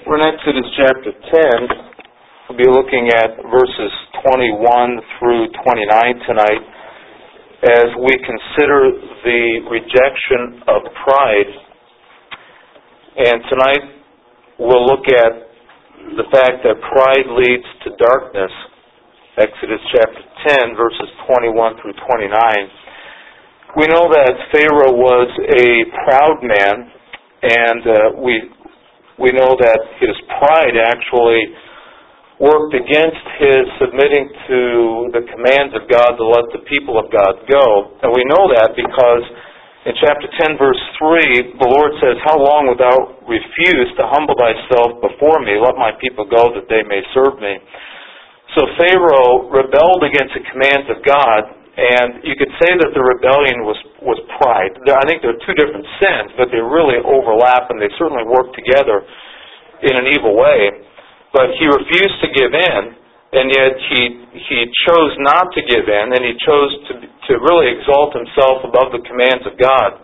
We're in Exodus chapter 10. We'll be looking at verses 21 through 29 tonight as we consider the rejection of pride. And tonight we'll look at the fact that pride leads to darkness. Exodus chapter 10, verses 21 through 29. We know that Pharaoh was a proud man, and we know that his pride actually worked against his submitting to the commands of God to let the people of God go. And we know that because in chapter 10, verse 3, the Lord says, "How long wilt thou refuse to humble thyself before me? Let my people go that they may serve me." So Pharaoh rebelled against the commands of God, and you could say that the rebellion was pride. I think they're two different sins, but they really overlap, and they certainly work together in an evil way. But he refused to give in, and yet he chose not to give in, and he chose to really exalt himself above the commands of God.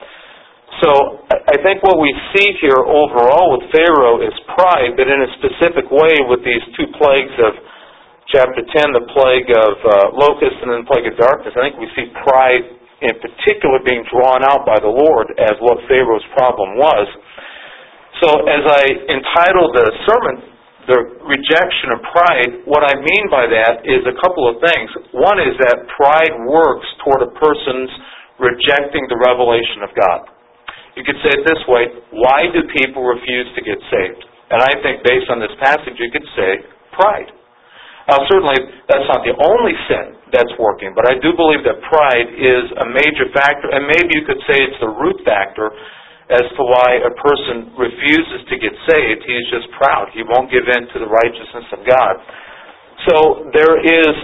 So I think what we see here overall with Pharaoh is pride, but in a specific way with these two plagues of chapter 10, the plague of locusts and then the plague of darkness. I think we see pride in particular being drawn out by the Lord as what Pharaoh's problem was. So as I entitled the sermon, The Rejection of Pride, what I mean by that is a couple of things. One is that pride works toward a person's rejecting the revelation of God. You could say it this way: why do people refuse to get saved? And I think based on this passage you could say pride. Now certainly that's not the only sin that's working, but I do believe that pride is a major factor, and maybe you could say it's the root factor as to why a person refuses to get saved. He's just proud. He won't give in to the righteousness of God. So there is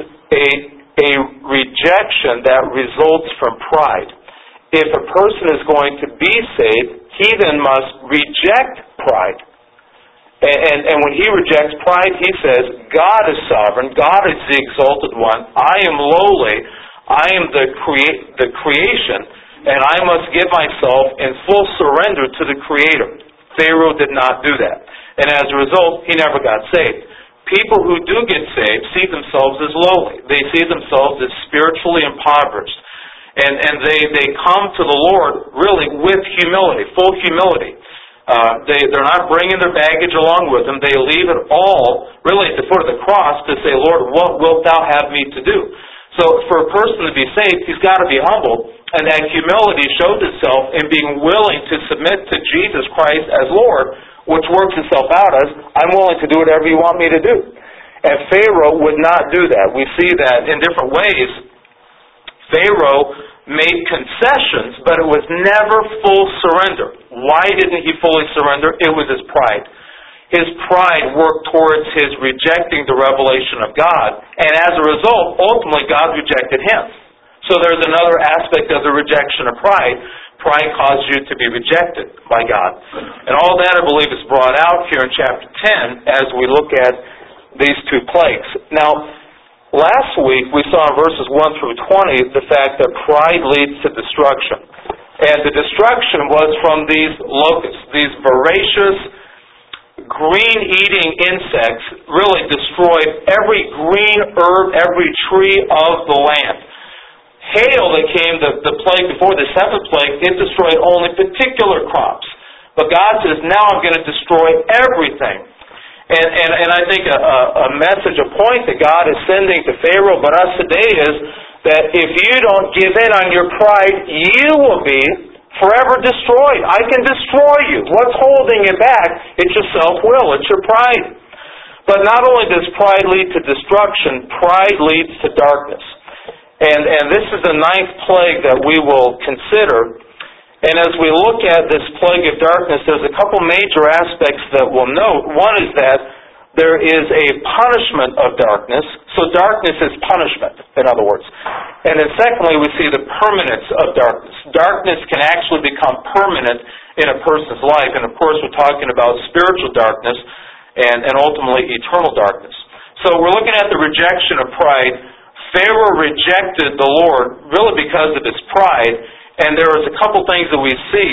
a rejection that results from pride. If a person is going to be saved, he then must reject pride. And when he rejects pride, he says, God is sovereign, God is the exalted one, I am lowly, I am the creation, and I must give myself in full surrender to the Creator. Pharaoh did not do that. And as a result, he never got saved. People who do get saved see themselves as lowly. They see themselves as spiritually impoverished. And they come to the Lord really with humility, full humility. They're not bringing their baggage along with them. They leave it all really at the foot of the cross to say, Lord, what wilt thou have me to do? So for a person to be saved, he's got to be humble. And that humility shows itself in being willing to submit to Jesus Christ as Lord, which works itself out as, I'm willing to do whatever you want me to do. And Pharaoh would not do that. We see that in different ways. Pharaoh made concessions, but it was never full surrender. Why didn't he fully surrender? It was his pride. His pride worked towards his rejecting the revelation of God, and as a result, ultimately God rejected him. So there's another aspect of the rejection of pride. Pride causes you to be rejected by God. And all that, I believe, is brought out here in chapter 10 as we look at these two plagues. Now, last week we saw in verses 1 through 20 the fact that pride leads to destruction. And the destruction was from these locusts. These voracious, green-eating insects really destroyed every green herb, every tree of the land. Hail that came, the plague before, the seventh plague, it destroyed only particular crops. But God says, now I'm going to destroy everything. And I think a message, a point that God is sending to Pharaoh, but us today is that if you don't give in on your pride, you will be forever destroyed. I can destroy you. What's holding you back? It's your self-will. It's your pride. But not only does pride lead to destruction, pride leads to darkness. And this is the ninth plague that we will consider. And as we look at this plague of darkness, there's a couple major aspects that we'll note. One is that there is a punishment of darkness. So darkness is punishment, in other words. And then secondly, we see the permanence of darkness. Darkness can actually become permanent in a person's life. And of course, we're talking about spiritual darkness and ultimately eternal darkness. So we're looking at the rejection of pride. Pharaoh rejected the Lord really because of his pride. And there is a couple things that we see.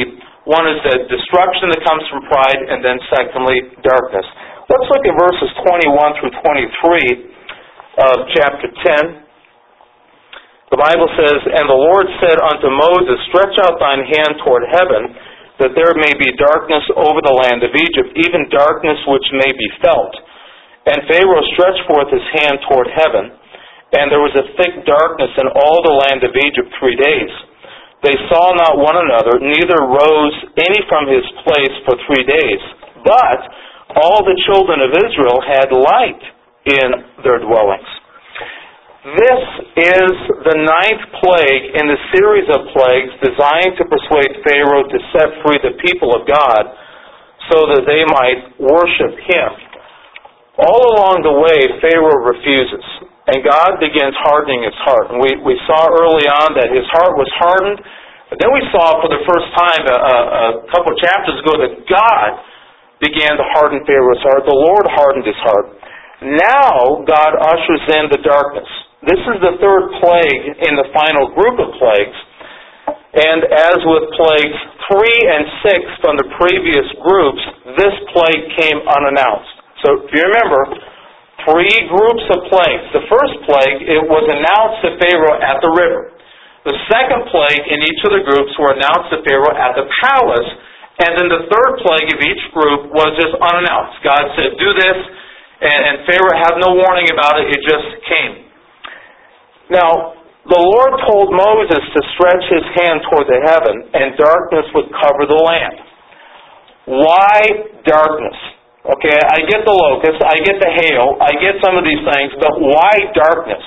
One is the destruction that comes from pride, and then secondly, darkness. Let's look at verses 21 through 23 of chapter 10. The Bible says, "And the Lord said unto Moses, Stretch out thine hand toward heaven, that there may be darkness over the land of Egypt, even darkness which may be felt. And Pharaoh stretched forth his hand toward heaven, and there was a thick darkness in all the land of Egypt 3 days. They saw not one another, neither rose any from his place for 3 days. But all the children of Israel had light in their dwellings." This is the 9th plague in the series of plagues designed to persuade Pharaoh to set free the people of God so that they might worship him. All along the way, Pharaoh refuses, and God begins hardening his heart. And we saw early on that his heart was hardened, but then we saw for the first time a couple of chapters ago that God began to harden Pharaoh's heart. The Lord hardened his heart. Now God ushers in the darkness. This is the 3rd plague in the final group of plagues. And as with plagues 3 and 6 from the previous groups, this plague came unannounced. So if you remember, 3 groups of plagues. The first plague, it was announced to Pharaoh at the river. The second plague in each of the groups were announced to Pharaoh at the palace. And then the 3rd plague of each group was just unannounced. God said, do this, and Pharaoh had no warning about it. It just came. Now, the Lord told Moses to stretch his hand toward the heaven, and darkness would cover the land. Why darkness? Okay, I get the locusts, I get the hail, I get some of these things, but why darkness?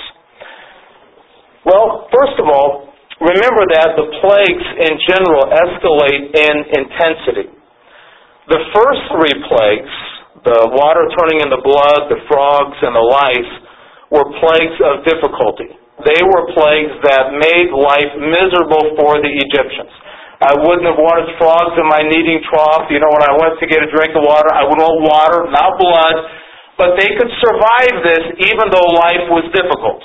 Well, first of all, remember that the plagues in general escalate in intensity. The first 3 plagues, the water turning into blood, the frogs, and the lice, were plagues of difficulty. They were plagues that made life miserable for the Egyptians. I wouldn't have wanted frogs in my kneading trough. You know, when I went to get a drink of water, I would want water, not blood. But they could survive this even though life was difficult.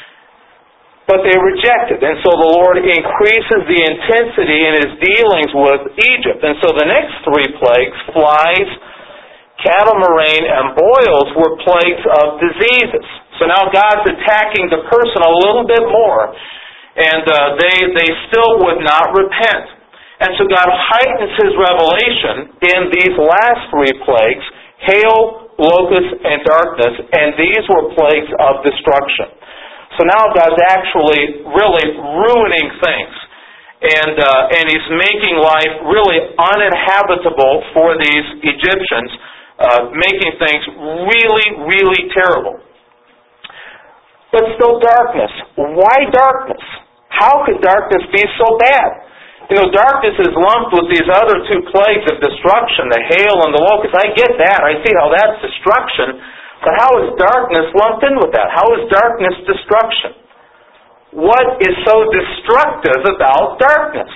But they rejected. And so the Lord increases the intensity in his dealings with Egypt. And so the next 3 plagues, flies, cattle-murrain, and boils, were plagues of diseases. So now God's attacking the person a little bit more. And they still would not repent. And so God heightens his revelation in these last 3 plagues, hail, locusts, and darkness, and these were plagues of destruction. So now God's actually really ruining things. And he's making life really uninhabitable for these Egyptians, making things really, really terrible. But still darkness. Why darkness? How could darkness be so bad? You know, darkness is lumped with these other 2 plagues of destruction, the hail and the locusts. I get that. I see how that's destruction. But how is darkness lumped in with that? How is darkness destruction? What is so destructive about darkness?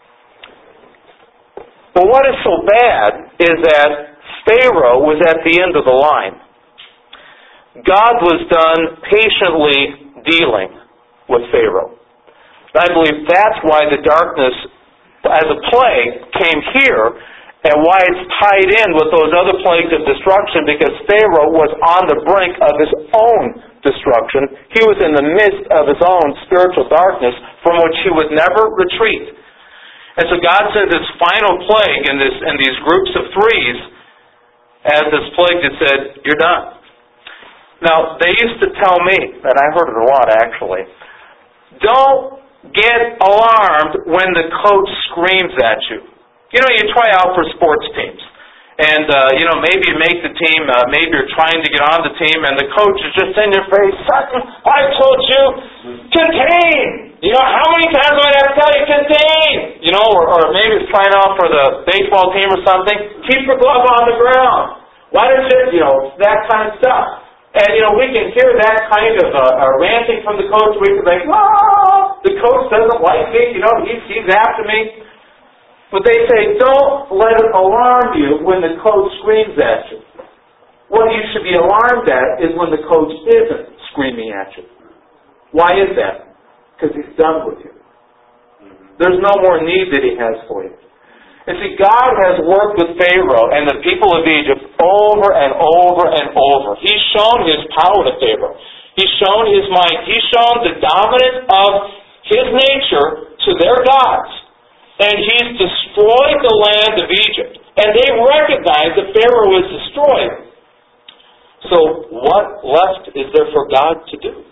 Well, what is so bad is that Pharaoh was at the end of the line. God was done patiently dealing with Pharaoh. I believe that's why the darkness as a plague came here, and why it's tied in with those other plagues of destruction, because Pharaoh was on the brink of his own destruction. He was in the midst of his own spiritual darkness from which he would never retreat. And so God sent this final plague in these groups of 3s as this plague that said, you're done. Now, they used to tell me, and I heard it a lot actually, don't get alarmed when the coach screams at you. You know, you try out for sports teams. And, maybe you make the team, maybe you're trying to get on the team, and the coach is just in your face, Sutton, I told you, contain! You know, how many times do I have to tell you, contain? You know, or maybe it's trying out for the baseball team or something, keep your glove on the ground. Why don't you, that kind of stuff. And, we can hear that kind of ranting from the coach. We can think, the coach doesn't like me, he's after me. But they say, don't let it alarm you when the coach screams at you. What you should be alarmed at is when the coach isn't screaming at you. Why is that? Because he's done with you. There's no more need that he has for you. And see, God has worked with Pharaoh and the people of Egypt over and over and over. He's shown His power to Pharaoh. He's shown His might. He's shown the dominance of His nature to their gods. And He's destroyed the land of Egypt. And they recognize that Pharaoh is destroyed. So what left is there for God to do?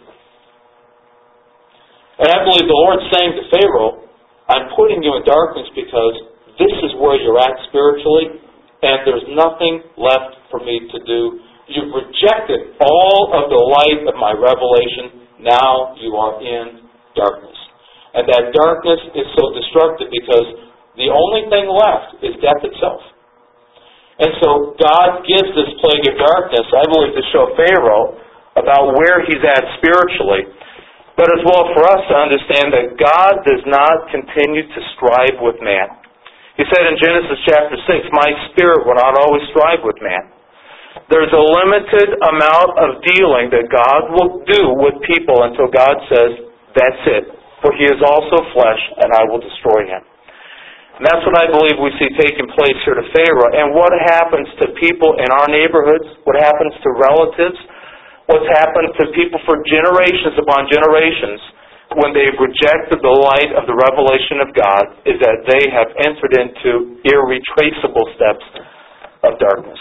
And I believe the Lord's saying to Pharaoh, I'm putting you in darkness because this is where you're at spiritually, and there's nothing left for me to do. You've rejected all of the light of my revelation. Now you are in darkness. And that darkness is so destructive because the only thing left is death itself. And so God gives this plague of darkness, I believe, to show Pharaoh about where he's at spiritually, but as well for us to understand that God does not continue to strive with man. He said in Genesis chapter 6, my spirit will not always strive with man. There's a limited amount of dealing that God will do with people until God says, that's it. For he is also flesh, and I will destroy him. And that's what I believe we see taking place here to Pharaoh. And what happens to people in our neighborhoods, what happens to relatives, what's happened to people for generations upon generations when they've rejected the light of the revelation of God is that they have entered into irretraceable steps of darkness.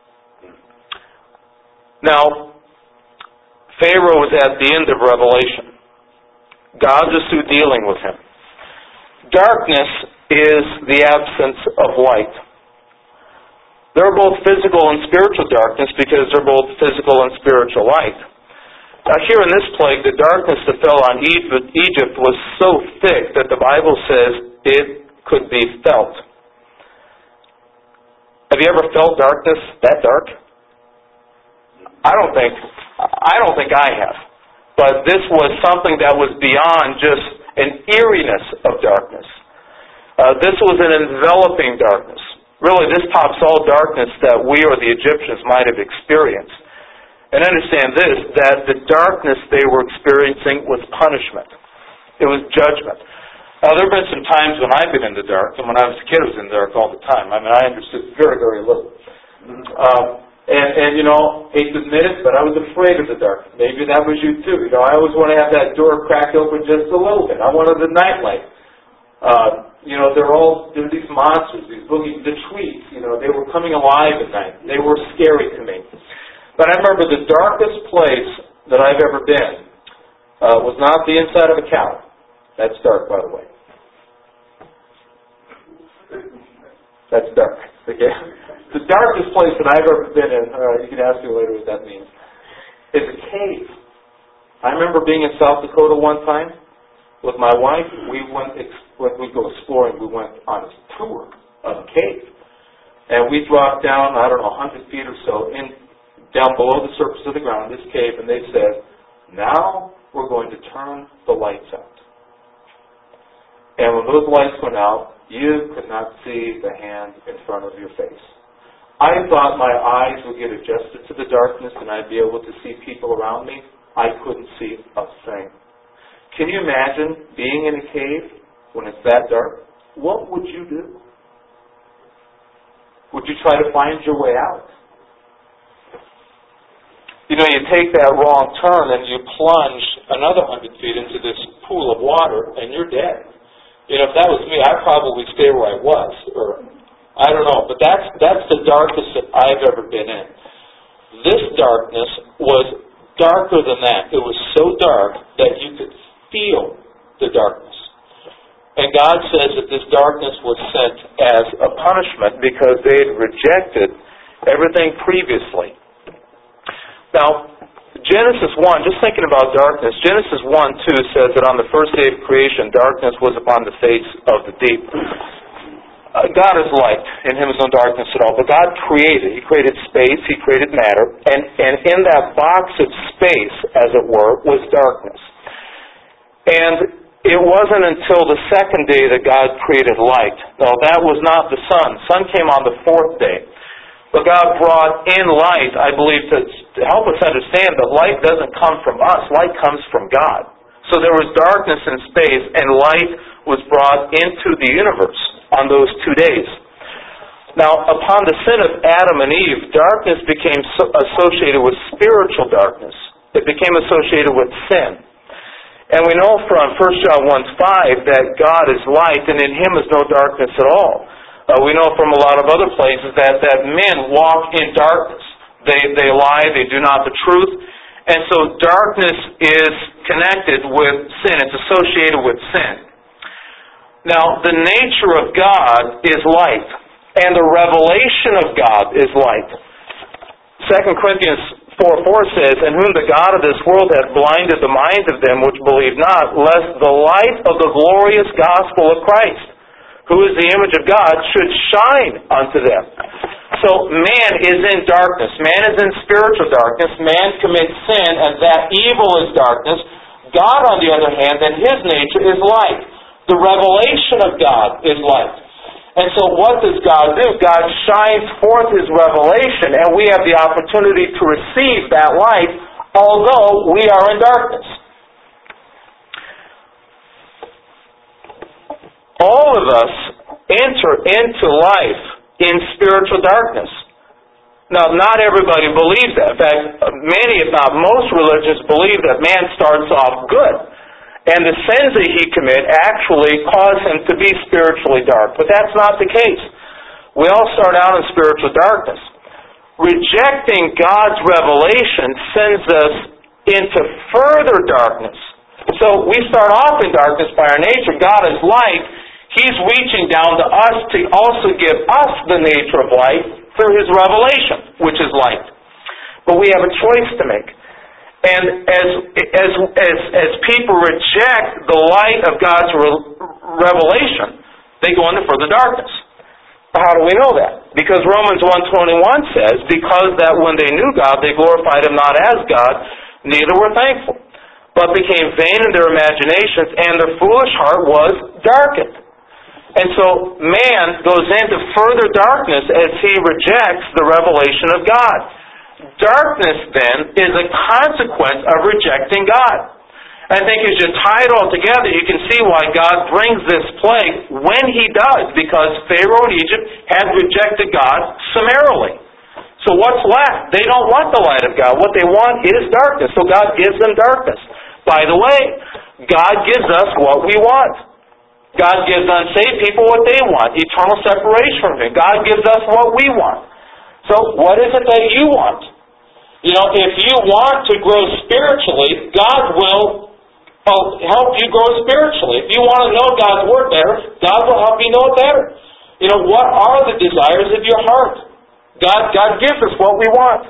Now, Pharaoh was at the end of Revelation. God is through dealing with him. Darkness is the absence of light. There are both physical and spiritual darkness because they're both physical and spiritual light. Now here in this plague, the darkness that fell on Egypt was so thick that the Bible says it could be felt. Have you ever felt darkness that dark? I don't think I have. But this was something that was beyond just an eeriness of darkness. This was an enveloping darkness. Really, this tops all darkness that we or the Egyptians might have experienced. And understand this, that the darkness they were experiencing was punishment. It was judgment. Now, there have been some times when I've been in the dark, and when I was a kid I was in the dark all the time. I mean, I understood very, very little. And hate to admit it, but I was afraid of the dark. Maybe that was you too. I always want to have that door cracked open just a little bit. I wanted the nightlight. There were these monsters, the tweets, they were coming alive at night. They were scary to me. But I remember the darkest place that I've ever been was not the inside of a cow. That's dark, by the way. That's dark. Okay? The darkest place that I've ever been in, you can ask me later what that means, is a cave. I remember being in South Dakota one time with my wife. When we go exploring, we went on a tour of a cave. And we dropped down, 100 feet or so, down below the surface of the ground, this cave, and they said, now we're going to turn the lights out. And when those lights went out, you could not see the hand in front of your face. I thought my eyes would get adjusted to the darkness and I'd be able to see people around me. I couldn't see a thing. Can you imagine being in a cave when it's that dark? What would you do? Would you try to find your way out? You take that wrong turn and you plunge another 100 feet into this pool of water and you're dead. If that was me, I'd probably stay where I was. Or, I don't know. But that's the darkest that I've ever been in. This darkness was darker than that. It was so dark that you could feel the darkness. And God says that this darkness was sent as a punishment because they had rejected everything previously. Now, Genesis 1, just thinking about darkness, Genesis 1:2 says that on the first day of creation, darkness was upon the face of the deep. God is light, in Him is no darkness at all. But God created. He created space, He created matter, and in that box of space, as it were, was darkness. And it wasn't until the second day that God created light. Now, that was not the sun. The sun came on the fourth day. But God brought in light, I believe, to help us understand that light doesn't come from us. Light comes from God. So there was darkness in space, and light was brought into the universe. on those 2 days. Now, upon the sin of Adam and Eve, darkness became associated with spiritual darkness. It became associated with sin. And we know from 1 John 1:5 that God is light, and in Him is no darkness at all. We know from a lot of other places that men walk in darkness. They lie, they do not the truth. And so darkness is connected with sin. It's associated with sin. Now, the nature of God is light, and the revelation of God is light. 2 Corinthians 4:4 says, "In whom the God of this world hath blinded the minds of them which believe not, lest the light of the glorious gospel of Christ, who is the image of God, should shine unto them." So man is in darkness. Man is in spiritual darkness. Man commits sin, and that evil is darkness. God, on the other hand, and His nature is light. The revelation of God is light. And so what does God do? God shines forth His revelation, and we have the opportunity to receive that light, although we are in darkness. All of us enter into life in spiritual darkness. Now, not everybody believes that. In fact, many, if not most religions, believe that man starts off good. And the sins that he commits actually cause him to be spiritually dark. But that's not the case. We all start out in spiritual darkness. Rejecting God's revelation sends us into further darkness. So we start off in darkness by our nature. God is light. He's reaching down to us to also give us the nature of light through His revelation, which is light. But we have a choice to make. And as people reject the light of God's revelation, they go into further darkness. How do we know that? Because Romans 1:21 says, "Because that when they knew God, they glorified Him not as God, neither were thankful, but became vain in their imaginations, and their foolish heart was darkened." And so man goes into further darkness as he rejects the revelation of God. Darkness, then, is a consequence of rejecting God. I think as you tie it all together, you can see why God brings this plague when He does, because Pharaoh in Egypt had rejected God summarily. So what's left? They don't want the light of God. What they want is darkness. So God gives them darkness. By the way, God gives us what we want. God gives unsaved people what they want, eternal separation from Him. God gives us what we want. So what is it that you want? You know, if you want to grow spiritually, God will help you grow spiritually. If you want to know God's Word better, God will help you know it better. You know, what are the desires of your heart? God gives us what we want.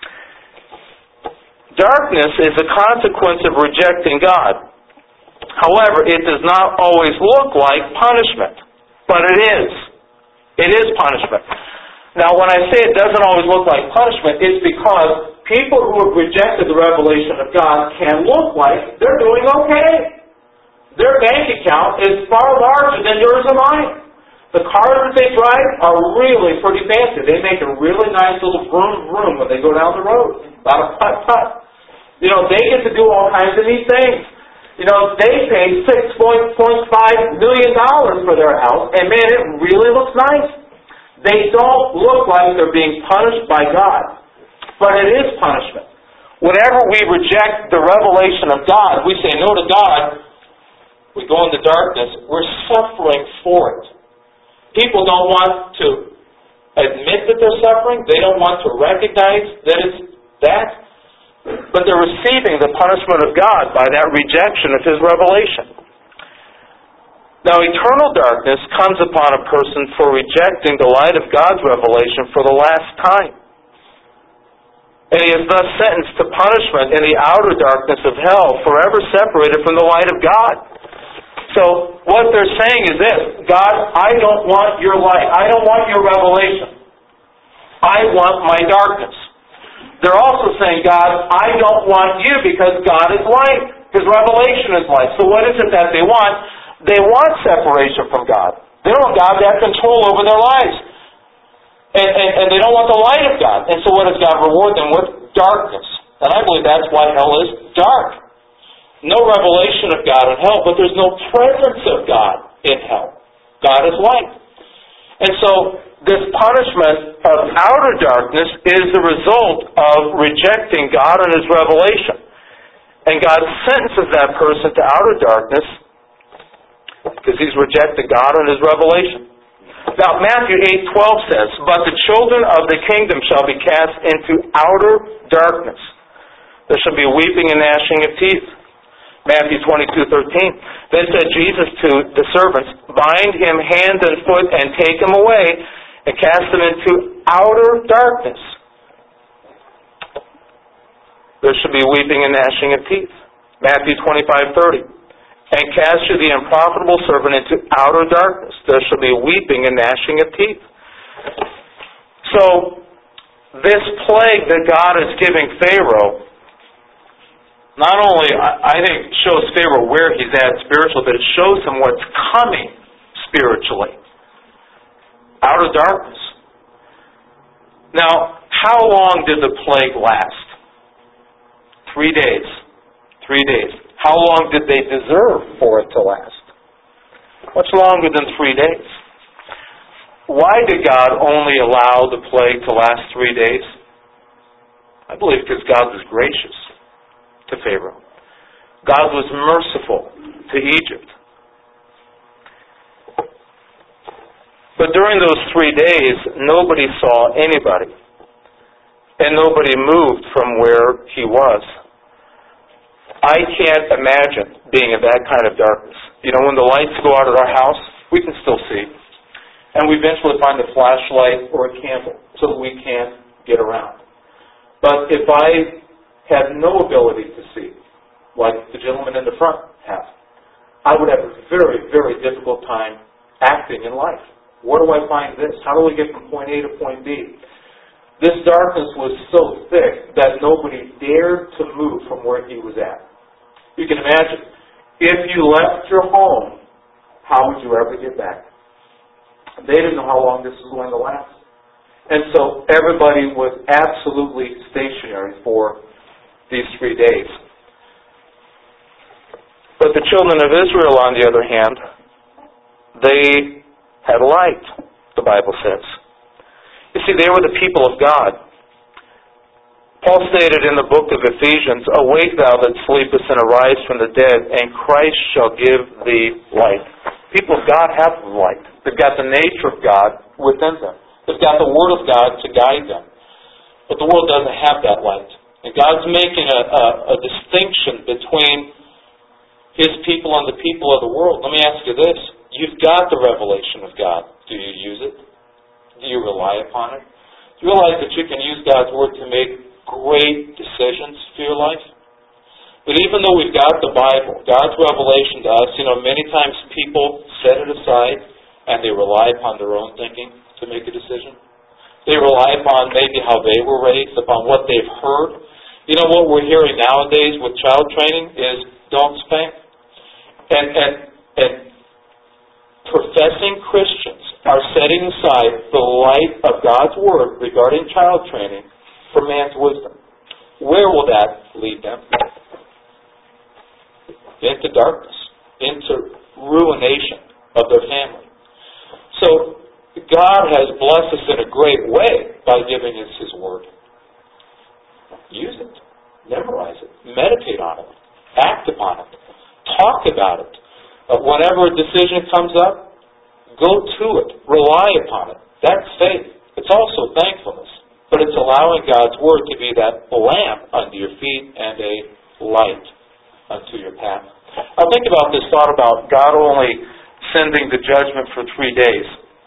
Darkness is a consequence of rejecting God. However, it does not always look like punishment, but it is. It is punishment. Now, when I say it doesn't always look like punishment, it's because people who have rejected the revelation of God can look like they're doing okay. Their bank account is far larger than yours or mine. The cars that they drive are really pretty fancy. They make a really nice little vroom vroom when they go down the road. About a putt-putt. You know, they get to do all kinds of neat things. You know, they pay $6.5 million for their house, and man, it really looks nice. They don't look like they're being punished by God, but it is punishment. Whenever we reject the revelation of God, we say no to God, we go into darkness, we're suffering for it. People don't want to admit that they're suffering, they don't want to recognize that it's that, but they're receiving the punishment of God by that rejection of His revelation. Now, eternal darkness comes upon a person for rejecting the light of God's revelation for the last time. And he is thus sentenced to punishment in the outer darkness of hell, forever separated from the light of God. So, what they're saying is this: God, I don't want your light. I don't want your revelation. I want my darkness. They're also saying, God, I don't want you because God is light. His revelation is light. So what is it that they want? They want separation from God. They don't want God to have control over their lives. And they don't want the light of God. And so what does God reward them with? Darkness. And I believe that's why hell is dark. No revelation of God in hell, but there's no presence of God in hell. God is light. And so this punishment of outer darkness is the result of rejecting God and His revelation. And God sentences that person to outer darkness because he's rejected God and His revelation. Now, Matthew 8:12 says, "But the children of the kingdom shall be cast into outer darkness. There shall be weeping and gnashing of teeth." Matthew 22:13. "Then said Jesus to the servants, Bind him hand and foot and take him away and cast him into outer darkness. There shall be weeping and gnashing of teeth." Matthew 25:30. "And cast you the unprofitable servant into outer darkness. There shall be weeping and gnashing of teeth." So, this plague that God is giving Pharaoh not only, I think, shows Pharaoh where he's at spiritually, but it shows him what's coming spiritually. Outer darkness. Now, how long did the plague last? 3 days. 3 days. How long did they deserve for it to last? Much longer than 3 days. Why did God only allow the plague to last 3 days? I believe because God was gracious to Pharaoh. God was merciful to Egypt. But during those 3 days, nobody saw anybody. And nobody moved from where he was. I can't imagine being in that kind of darkness. You know, when the lights go out at our house, we can still see. And we eventually find a flashlight or a candle so that we can't get around. But if I had no ability to see, like the gentleman in the front have, I would have a very, very difficult time acting in life. Where do I find this? How do I get from point A to point B? This darkness was so thick that nobody dared to move from where he was at. You can imagine, if you left your home, how would you ever get back? They didn't know how long this was going to last. And so everybody was absolutely stationary for these 3 days. But the children of Israel, on the other hand, they had light, the Bible says. You see, they were the people of God. Paul stated in the book of Ephesians, "Awake thou that sleepest, and arise from the dead, and Christ shall give thee light." People of God have light. They've got the nature of God within them. They've got the Word of God to guide them. But the world doesn't have that light. And God's making a distinction between His people and the people of the world. Let me ask you this. You've got the revelation of God. Do you use it? Do you rely upon it? Do you realize that you can use God's Word to make great decisions for your life? But even though we've got the Bible, God's revelation to us, many times people set it aside and they rely upon their own thinking to make a decision. They rely upon maybe how they were raised, upon what they've heard. What we're hearing nowadays with child training is don't spank. And professing Christians are setting aside the light of God's Word regarding child training for man's wisdom. Where will that lead them? Into darkness, into ruination of their family. So God has blessed us in a great way by giving us His Word. Use it. Memorize it. Meditate on it. Act upon it. Talk about it. Whenever a decision comes up, go to it. Rely upon it. That's faith. It's also thankfulness. But it's allowing God's Word to be that lamp under your feet and a light unto your path. Now think about this thought about God only sending the judgment for 3 days.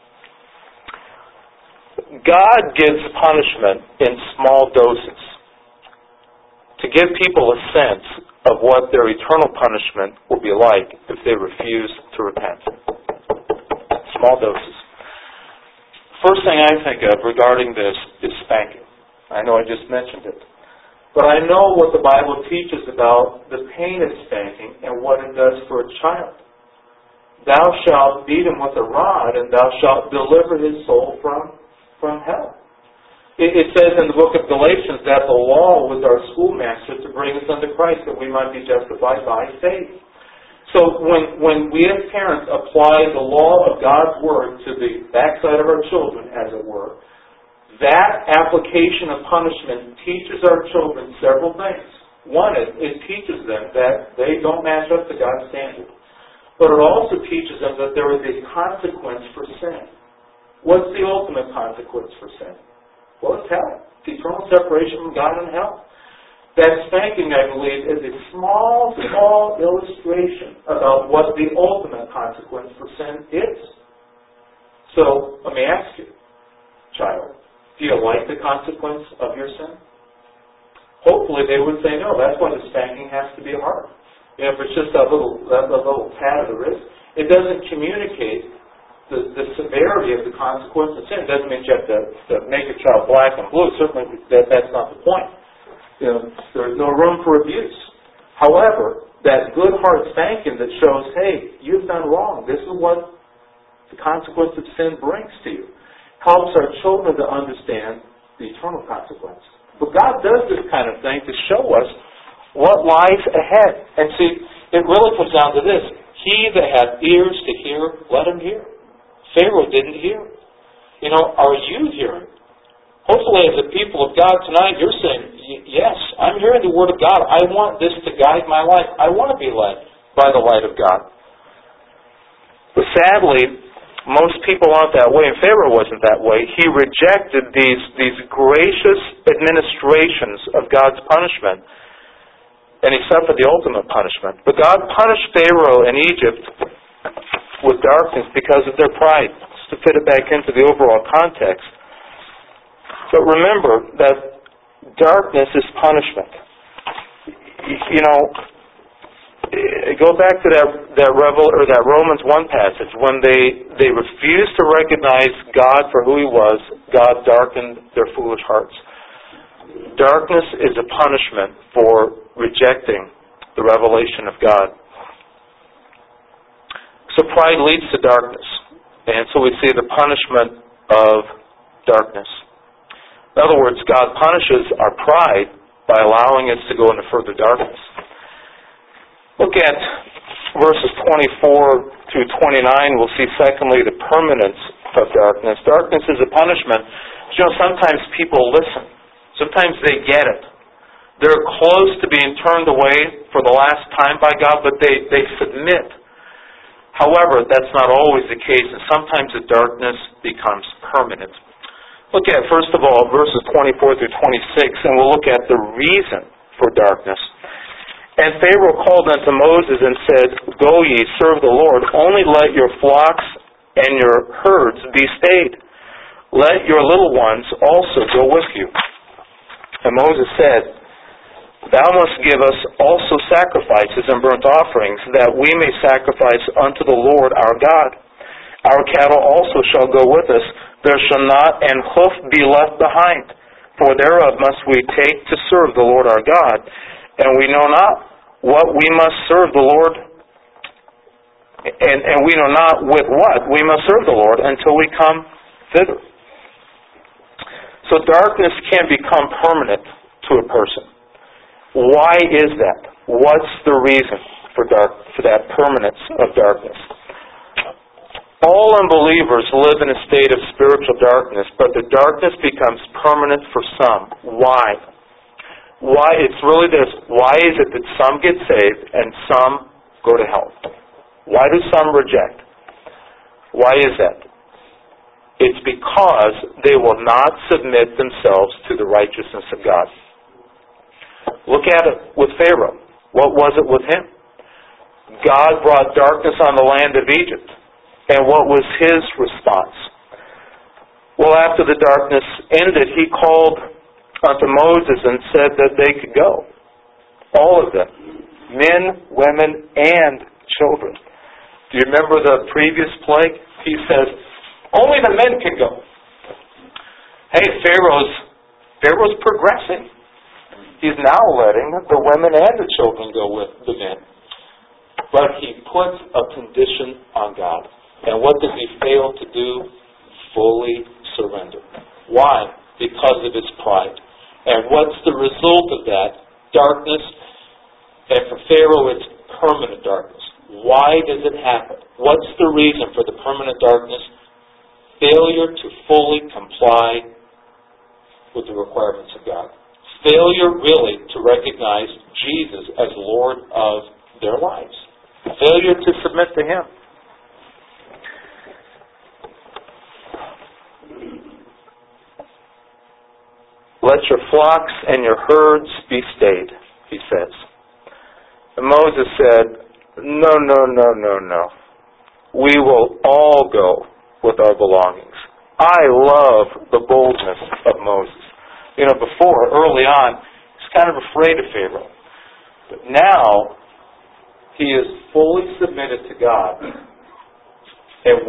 God gives punishment in small doses to give people a sense of what their eternal punishment will be like if they refuse to repent. Small doses. First thing I think of regarding this is spanking. I know I just mentioned it. But I know what the Bible teaches about the pain of spanking and what it does for a child. Thou shalt beat him with a rod, and thou shalt deliver his soul from hell. It says in the book of Galatians that the law was our schoolmaster to bring us unto Christ, that we might be justified by faith. So when we as parents apply the law of God's Word to the backside of our children, as it were, that application of punishment teaches our children several things. One, it teaches them that they don't match up to God's standard. But it also teaches them that there is a consequence for sin. What's the ultimate consequence for sin? Well, it's hell. It's eternal separation from God and hell. That spanking, I believe, is a small illustration about what the ultimate consequence for sin is. So, let me ask you, child, do you like the consequence of your sin? Hopefully they would say no. That's why the spanking has to be hard. If it's just a little pat of the wrist, it doesn't communicate the severity of the consequence of sin. It doesn't mean you have to make a child black and blue. Certainly that's not the point. There's no room for abuse. However, that good hard spanking that shows, hey, you've done wrong. This is what the consequence of sin brings to you, helps our children to understand the eternal consequence. But God does this kind of thing to show us what lies ahead. And see, it really comes down to this. He that hath ears to hear, let him hear. Pharaoh didn't hear. Are you hearing? Hopefully as a people of God tonight, you're saying, yes, I'm hearing the Word of God. I want this to guide my life. I want to be led by the light of God. But sadly, most people aren't that way, and Pharaoh wasn't that way. He rejected these gracious administrations of God's punishment, and he suffered the ultimate punishment. But God punished Pharaoh and Egypt with darkness because of their pride, just to fit it back into the overall context. But remember that darkness is punishment. Go back to that Romans 1 passage. When they refused to recognize God for who He was, God darkened their foolish hearts. Darkness is a punishment for rejecting the revelation of God. So pride leads to darkness. And so we see the punishment of darkness. In other words, God punishes our pride by allowing us to go into further darkness. Look at verses 24 through 29. We'll see, secondly, the permanence of darkness. Darkness is a punishment. Sometimes people listen. Sometimes they get it. They're close to being turned away for the last time by God, but they submit. However, that's not always the case, and sometimes the darkness becomes permanent. Look at, first of all, verses 24 through 26, and we'll look at the reason for darkness. And Pharaoh called unto Moses and said, Go ye, serve the Lord, only let your flocks and your herds be stayed. Let your little ones also go with you. And Moses said, Thou must give us also sacrifices and burnt offerings, that we may sacrifice unto the Lord our God. Our cattle also shall go with us. There shall not an hoof be left behind. For thereof must we take to serve the Lord our God. And we know not what we must serve the Lord, and we know not with what we must serve the Lord until we come thither. So darkness can become permanent to a person. Why is that? What's the reason for that permanence of darkness? All unbelievers live in a state of spiritual darkness, but the darkness becomes permanent for some. Why? Why? It's really this. Why is it that some get saved and some go to hell? Why do some reject? Why is that? It's because they will not submit themselves to the righteousness of God. Look at it with Pharaoh. What was it with him? God brought darkness on the land of Egypt. And what was his response? Well, after the darkness ended, he called unto Moses and said that they could go. All of them. Men, women, and children. Do you remember the previous plague? He says, only the men can go. Hey, Pharaoh's progressing. He's now letting the women and the children go with the men. But he puts a condition on God. And what does he fail to do? Fully surrender. Why? Because of his pride. And what's the result of that? Darkness. And for Pharaoh, it's permanent darkness. Why does it happen? What's the reason for the permanent darkness? Failure to fully comply with the requirements of God. Failure, really, to recognize Jesus as Lord of their lives. Failure to submit to Him. Let your flocks and your herds be stayed, He says. And Moses said, no. We will all go with our belongings. I love the boldness of Moses. Before, early on, he's kind of afraid of Pharaoh. But now, he is fully submitted to God. And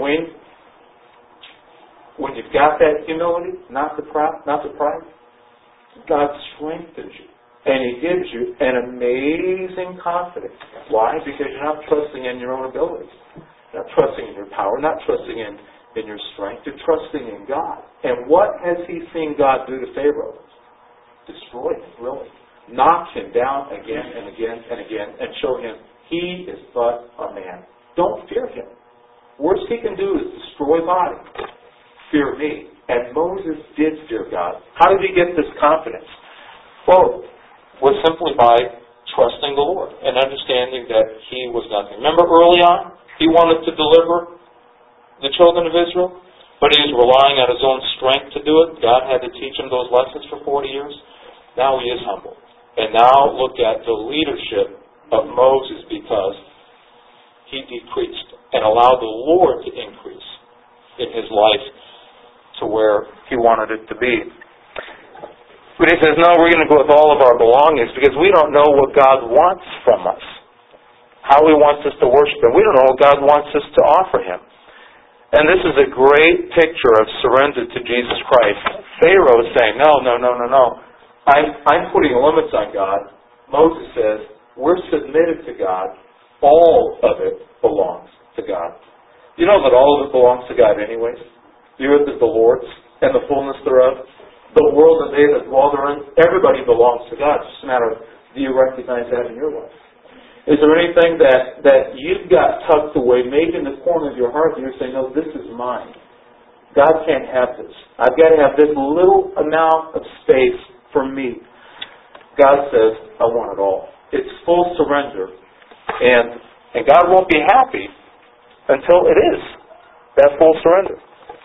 when you've got that humility, not the pride, God strengthens you. And He gives you an amazing confidence. Why? Because you're not trusting in your own abilities. You're not trusting in your power, not trusting in your strength. You're trusting in God. And what has He seen God do to Pharaoh? Destroy him, really. Knock him down again and again and again and show him he is but a man. Don't fear him. Worst he can do is destroy body. Fear me. And Moses did fear God. How did he get this confidence? Well, it was simply by trusting the Lord and understanding that He was nothing. Remember early on, he wanted to deliver the children of Israel, but he was relying on his own strength to do it. God had to teach him those lessons for 40 years. Now he is humble. And now look at the leadership of Moses, because he decreased and allowed the Lord to increase in his life to where he wanted it to be. But he says, no, we're going to go with all of our belongings because we don't know what God wants from us, how He wants us to worship Him. We don't know what God wants us to offer Him. And this is a great picture of surrender to Jesus Christ. Pharaoh is saying, no. I'm putting limits on God. Moses says, we're submitted to God. All of it belongs to God. You know that all of it belongs to God anyways? The earth is the Lord's and the fullness thereof. The world and they that dwell therein, everybody belongs to God. It's just a matter of, do you recognize that in your life? Is there anything that you've got tucked away, maybe in the corner of your heart, that you're saying, no, this is mine. God can't have this. I've got to have this little amount of space for me. God says, I want it all. It's full surrender. And God won't be happy until it is that full surrender.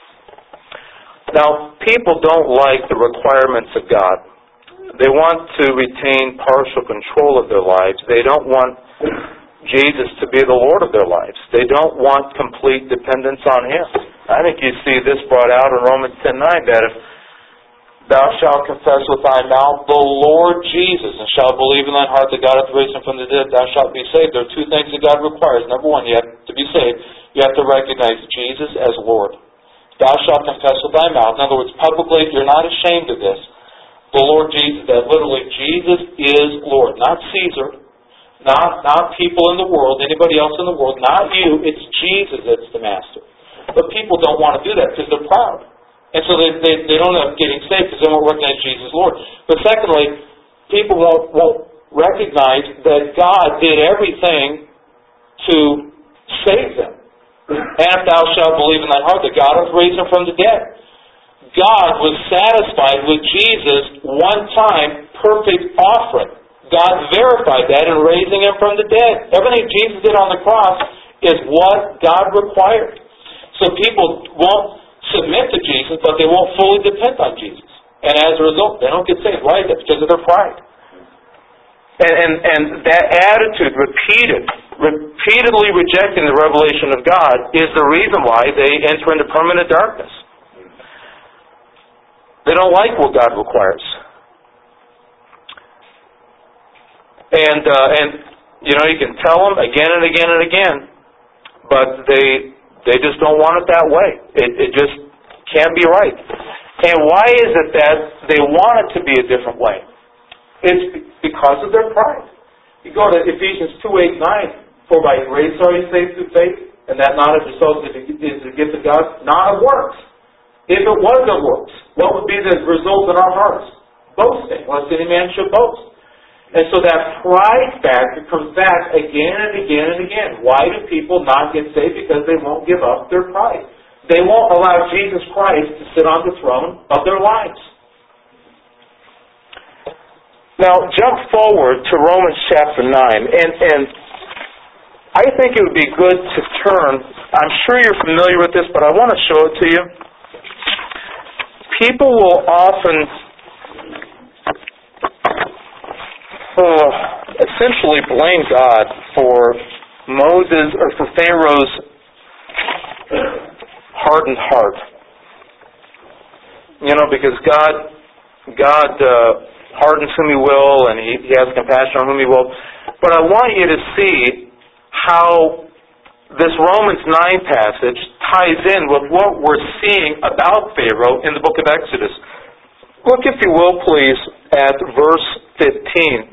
Now, people don't like the requirements of God. They want to retain partial control of their lives. They don't want Jesus to be the Lord of their lives. They don't want complete dependence on Him. I think you see this brought out in Romans 10:9, that if thou shalt confess with thy mouth the Lord Jesus, and shalt believe in thine heart that God hath raised Him from the dead, thou shalt be saved. There are two things that God requires. Number one, you have to be saved. You have to recognize Jesus as Lord. Thou shalt confess with thy mouth. In other words, publicly, you're not ashamed of this. The Lord Jesus, that literally Jesus is Lord. Not Caesar, not people in the world, anybody else in the world, not you. It's Jesus that's the master. But people don't want to do that because they're proud. And so they don't end up getting saved because they won't recognize Jesus as Lord. But secondly, people won't recognize that God did everything to save them. And thou shalt believe in thy heart that God hath raised Him from the dead. God was satisfied with Jesus' one-time perfect offering. God verified that in raising Him from the dead. Everything Jesus did on the cross is what God required. So people won't submit to Jesus, but they won't fully depend on Jesus. And as a result, they don't get saved. Why is that? Because of their pride. And that attitude, repeatedly rejecting the revelation of God, is the reason why they enter into permanent darkness. They don't like what God requires. And you can tell them again and again and again, but they just don't want it that way. It just can't be right. And why is it that they want it to be a different way? It's because of their pride. You go to Ephesians 2:8-9, for by grace are you saved through faith, and that not of yourselves is a gift of God, not of works. If it was of works, what would be the result in our hearts? Boasting, lest any man should boast. And so that pride factor comes back again and again and again. Why do people not get saved? Because they won't give up their pride. They won't allow Jesus Christ to sit on the throne of their lives. Now, jump forward to Romans chapter 9. And I think it would be good to turn. I'm sure you're familiar with this, but I want to show it to you. People will often essentially blame God for Moses or for Pharaoh's hardened heart. Because God hardens whom He will, and He has compassion on whom He will. But I want you to see how this Romans 9 passage ties in with what we're seeing about Pharaoh in the book of Exodus. Look, if you will, please, at verse 15.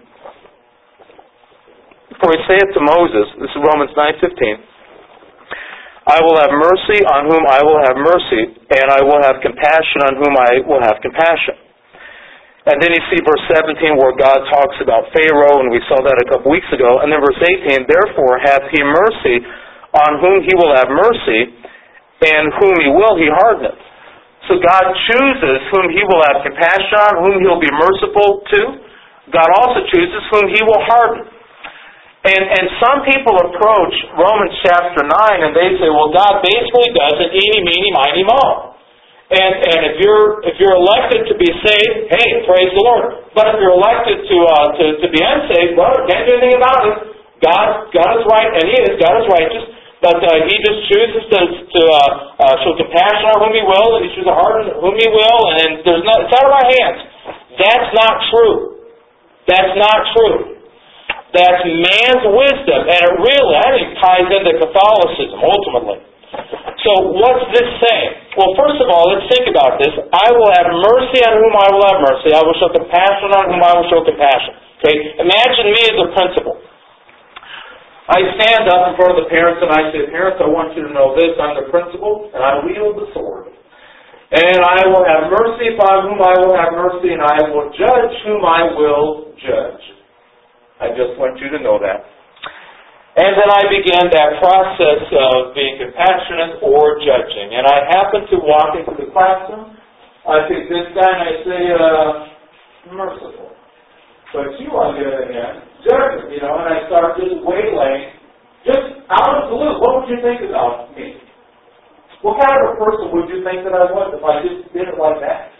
For He saith to Moses, this is Romans 9:15, I will have mercy on whom I will have mercy, and I will have compassion on whom I will have compassion. And then you see verse 17 where God talks about Pharaoh, and we saw that a couple weeks ago. And then verse 18, therefore hath He mercy on whom He will have mercy, and whom He will He hardeneth. So God chooses whom He will have compassion on, whom He will be merciful to. God also chooses whom He will harden. And some people approach Romans chapter 9 and they say, well, God basically does an eeny, meeny, miny, moe. And if you're elected to be saved, hey, praise the Lord. But if you're elected to be unsaved, well, can't do anything about it. God is right, and He is. God is righteous. But He just chooses to show compassion on whom He will, and He chooses to harden whom He will, and it's out of our hands. That's not true. That's not true. That's man's wisdom, and it really, I think, ties into Catholicism, ultimately. So what's this saying? Well, first of all, let's think about this. I will have mercy on whom I will have mercy. I will show compassion on whom I will show compassion. Okay? Imagine me as a principal. I stand up in front of the parents and I say, parents, I want you to know this. I'm the principal, and I wield the sword. And I will have mercy upon whom I will have mercy, and I will judge whom I will judge. I just want you to know that. And then I began that process of being compassionate or judging. And I happened to walk into the classroom. I pick this guy and I say, merciful. But you, on the other hand, judging, and I start just waylaying, just out of the blue. What would you think about me? What kind of a person would you think that I was if I just did it like that?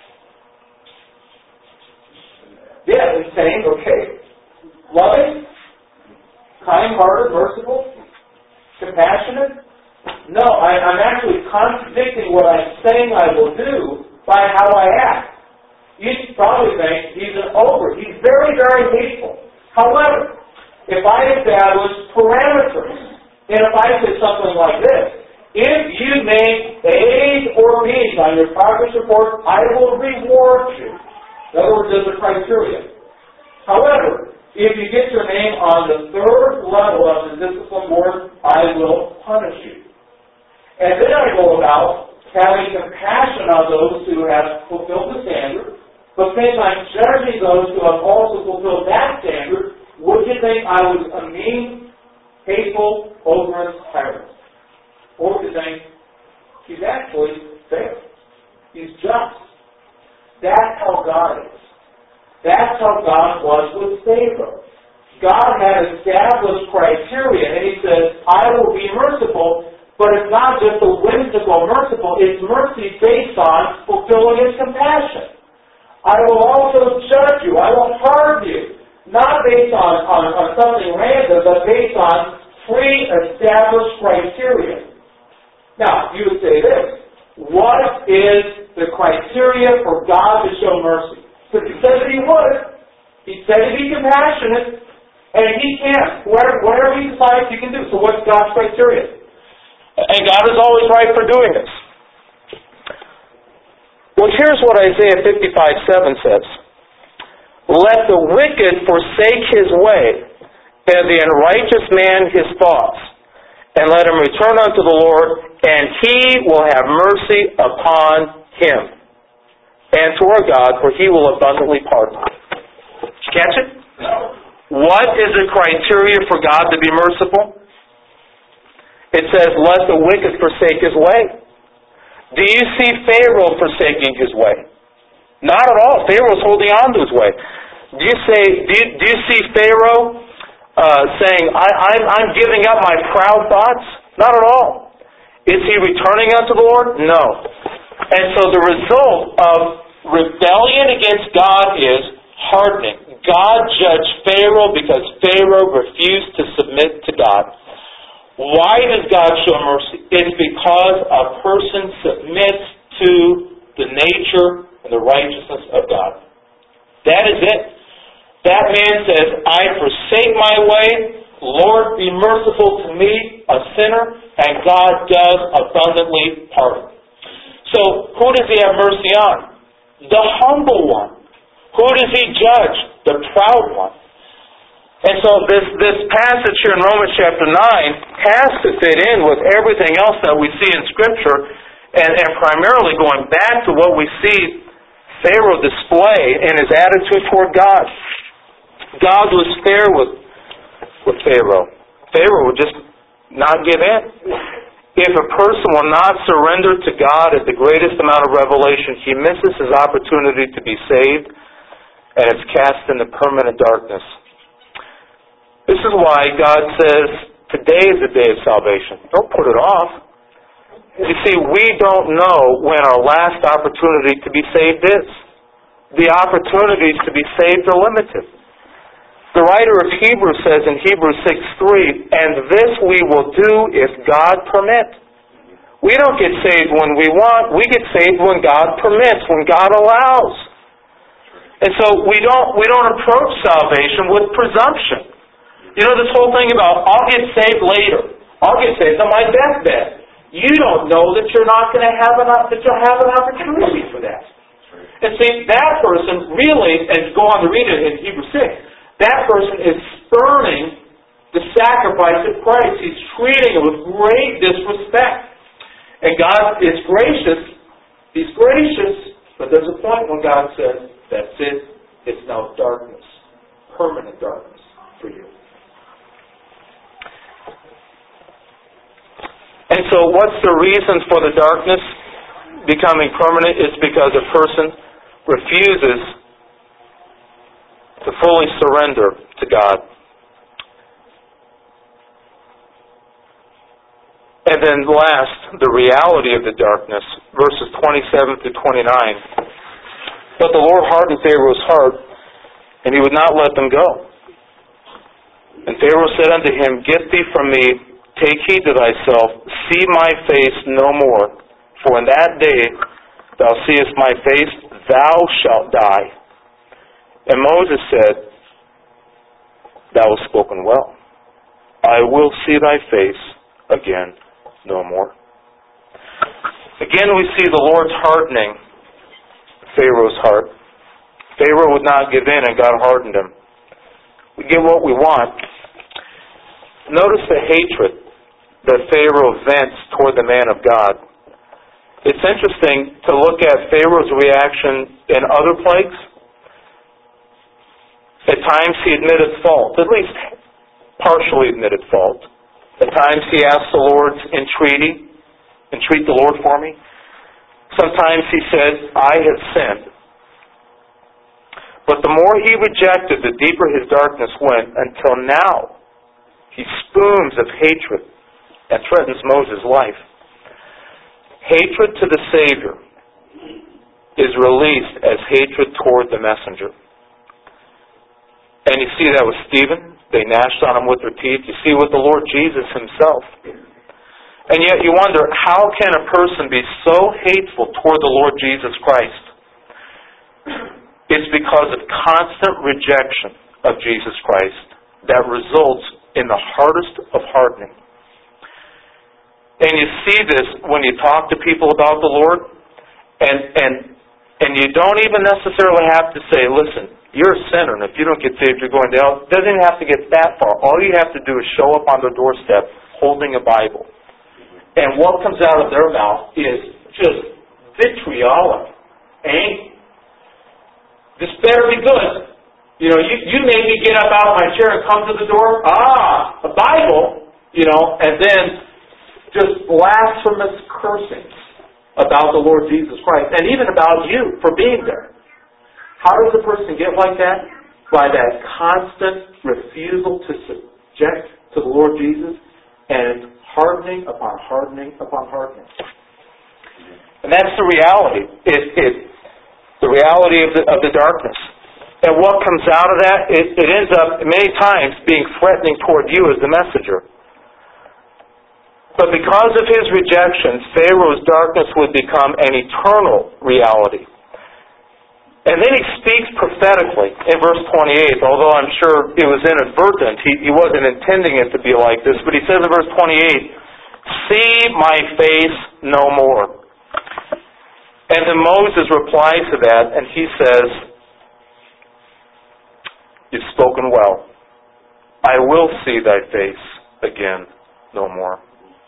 Yeah, insane, okay. Loving, kind-hearted, merciful, compassionate? No, I'm actually contradicting what I'm saying I will do by how I act. You probably think he's an ogre. He's very, very hateful. However, if I establish parameters, and if I say something like this, if you make A's or B's on your progress report, I will reward you. In other words, there's a criteria. However, if you get your name on the third level of the discipline board, I will punish you. And then I go about having compassion on those who have fulfilled the standard, but then I'm judging those who have also fulfilled that standard. Would you think I was a mean, hateful, ogreous tyrant? Or would you think he's actually fair? He's just. That's how God is. That's how God was with Pharaoh. God had established criteria, and He says, I will be merciful, but it's not just a whimsical merciful, it's mercy based on fulfilling His compassion. I will also judge you, I will harden you, not based on something random, but based on pre-established criteria. Now, you would say this, what is the criteria for God to show mercy? Because He said that He would. He said to be compassionate, and He can. Whatever He decides, He can do. So what's God's criteria? And God is always right for doing this. Well, here's what Isaiah 55:7 says. Let the wicked forsake his way, and the unrighteous man his thoughts, and let him return unto the Lord, and He will have mercy upon him. And to our God, for He will abundantly pardon. Did you catch it? What is the criteria for God to be merciful? It says, let the wicked forsake his way. Do you see Pharaoh forsaking his way? Not at all. Pharaoh's holding on to his way. Do you see Pharaoh saying, I'm giving up my proud thoughts? Not at all. Is he returning unto the Lord? No. And so the result of rebellion against God is hardening. God judged Pharaoh because Pharaoh refused to submit to God. Why does God show mercy? It's because a person submits to the nature and the righteousness of God. That is it. That man says, I forsake my way. Lord, be merciful to me, a sinner, and God does abundantly pardon. So, who does he have mercy on? The humble one. Who does he judge? The proud one. And so this passage here in Romans chapter 9 has to fit in with everything else that we see in Scripture, and primarily going back to what we see Pharaoh display in his attitude toward God. God was fair with Pharaoh. Pharaoh would just not give in. If a person will not surrender to God at the greatest amount of revelation, he misses his opportunity to be saved, and it's cast into permanent darkness. This is why God says, today is the day of salvation. Don't put it off. You see, we don't know when our last opportunity to be saved is. The opportunities to be saved are limited. The writer of Hebrews says in Hebrews 6:3, and this we will do if God permit. We don't get saved when we want. We get saved when God permits, when God allows. And so we don't approach salvation with presumption. You know this whole thing about, I'll get saved later. I'll get saved on my deathbed. You don't know that you're not going to have an opportunity for that. And see, that person really, and go on to read it in Hebrews 6, that person is spurning the sacrifice of Christ. He's treating it with great disrespect. And God is gracious. He's gracious. But there's a point when God says, that's it. It's now darkness. Permanent darkness for you. And so what's the reason for the darkness becoming permanent? It's because a person refuses to fully surrender to God. And then last, the reality of the darkness, verses 27 through 29. But the Lord hardened Pharaoh's heart, and he would not let them go. And Pharaoh said unto him, Get thee from me, take heed to thyself, see my face no more. For in that day thou seest my face, thou shalt die. And Moses said, Thou hast spoken well. I will see thy face again no more. Again we see the Lord's hardening Pharaoh's heart. Pharaoh would not give in, and God hardened him. We get what we want. Notice the hatred that Pharaoh vents toward the man of God. It's interesting to look at Pharaoh's reaction in other plagues. At times he admitted fault, at least partially admitted fault. At times he asked the Lord's entreat the Lord for me. Sometimes he said, I have sinned. But the more he rejected, the deeper his darkness went, until now he spumes of hatred and threatens Moses' life. Hatred to the Savior is released as hatred toward the messenger. And you see that with Stephen. They gnashed on him with their teeth. You see with the Lord Jesus himself. And yet you wonder, how can a person be so hateful toward the Lord Jesus Christ? It's because of constant rejection of Jesus Christ that results in the hardest of hardening. And you see this when you talk to people about the Lord, and you don't even necessarily have to say, listen, you're a sinner, and if you don't get saved, you're going to hell. It doesn't even have to get that far. All you have to do is show up on their doorstep holding a Bible. And what comes out of their mouth is just vitriolic, anger. This better be good. You made me get up out of my chair and come to the door. A Bible, and then just blasphemous cursings about the Lord Jesus Christ, and even about you for being there. How does a person get like that? By that constant refusal to subject to the Lord Jesus, and hardening upon hardening upon hardening. And that's the reality. The reality of the darkness. And what comes out of that, it ends up many times being threatening toward you as the messenger. But because of his rejection, Pharaoh's darkness would become an eternal reality. And then he speaks prophetically in verse 28, although I'm sure it was inadvertent. He wasn't intending it to be like this, but he says in verse 28, "See my face no more." And then Moses replied to that, and he says, "You've spoken well. I will see thy face again no more."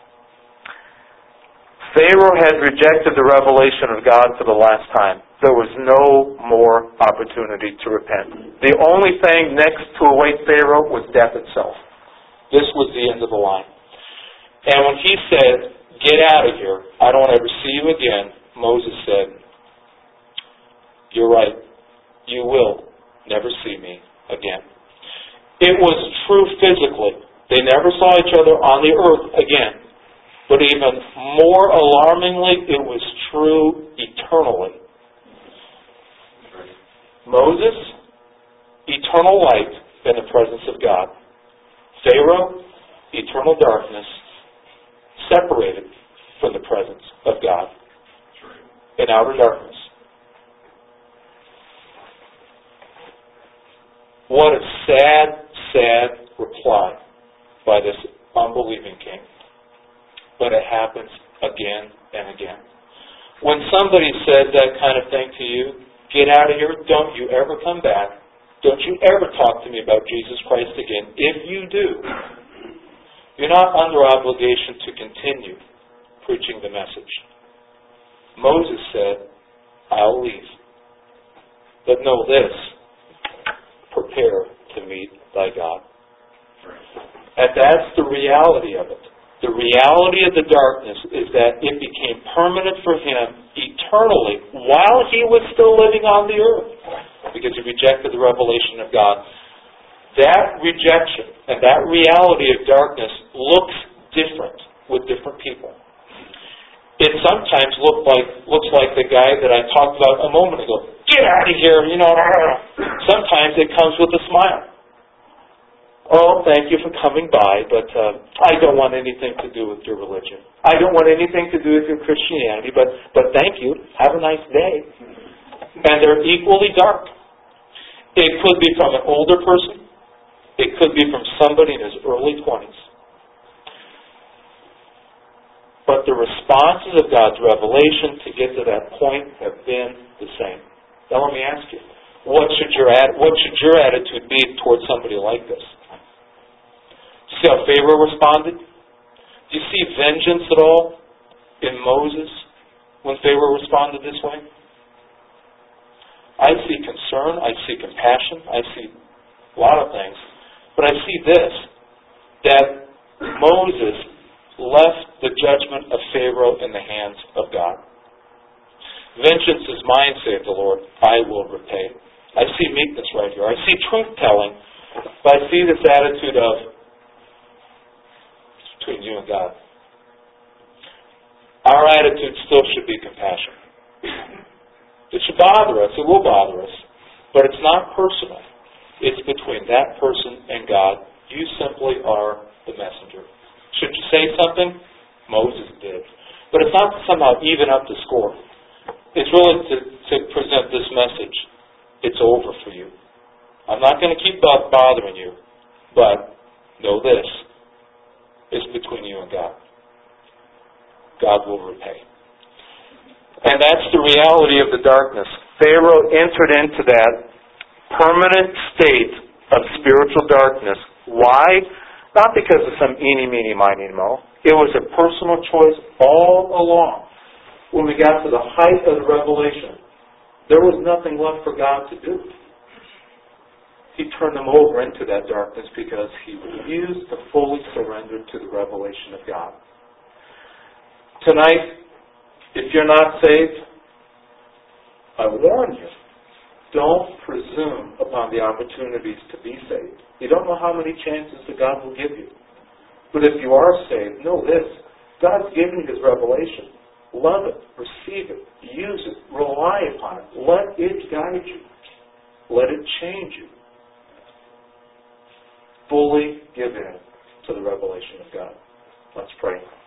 Pharaoh had rejected the revelation of God for the last time. There was no more opportunity to repent. The only thing next to await Pharaoh was death itself. This was the end of the line. And when he said, "Get out of here, I don't want to ever see you again," Moses said, "You're right. You will never see me again." It was true physically. They never saw each other on the earth again. But even more alarmingly, it was true eternally. Moses, eternal light in the presence of God. Pharaoh, eternal darkness, separated from the presence of God in outer darkness. What a sad, sad reply by this unbelieving king. But it happens again and again. When somebody says that kind of thing to you, "Get out of here, don't you ever come back, don't you ever talk to me about Jesus Christ again." If you do, you're not under obligation to continue preaching the message. Moses said, "I'll leave. But know this, prepare to meet thy God." And that's the reality of it. The reality of the darkness is that it became permanent for him eternally while he was still living on the earth because he rejected the revelation of God. That rejection and that reality of darkness looks different with different people. It sometimes looks like the guy that I talked about a moment ago. "Get out of here, Sometimes it comes with a smile. "Oh, thank you for coming by, but I don't want anything to do with your religion. I don't want anything to do with your Christianity, but thank you. Have a nice day." And they're equally dark. It could be from an older person. It could be from somebody in his early 20s. But the responses of God's revelation to get to that point have been the same. Now let me ask you, what should your attitude be towards somebody like this? See how Pharaoh responded? Do you see vengeance at all in Moses when Pharaoh responded this way? I see concern, I see compassion, I see a lot of things. But I see this, that Moses left the judgment of Pharaoh in the hands of God. "Vengeance is mine, saith the Lord, I will repay." I see meekness right here. I see truth-telling, but I see this attitude of, between you and God. Our attitude still should be compassion. It should bother us. It will bother us. But it's not personal. It's between that person and God. You simply are the messenger. Should you say something? Moses did. But it's not to somehow even up the score. It's really to present this message. It's over for you. I'm not going to keep bothering you. But know this. It's between you and God. God will repay. And that's the reality of the darkness. Pharaoh entered into that permanent state of spiritual darkness. Why? Not because of some eeny, meeny, miny, mo. It was a personal choice all along. When we got to the height of the revelation, there was nothing left for God to do. he turned them over into that darkness because he refused to fully surrender to the revelation of God. Tonight, if you're not saved, I warn you, don't presume upon the opportunities to be saved. You don't know how many chances that God will give you. But if you are saved, know this, God's given you His revelation. Love it, receive it, use it, rely upon it. Let it guide you. Let it change you. Fully give in to the revelation of God. Let's pray.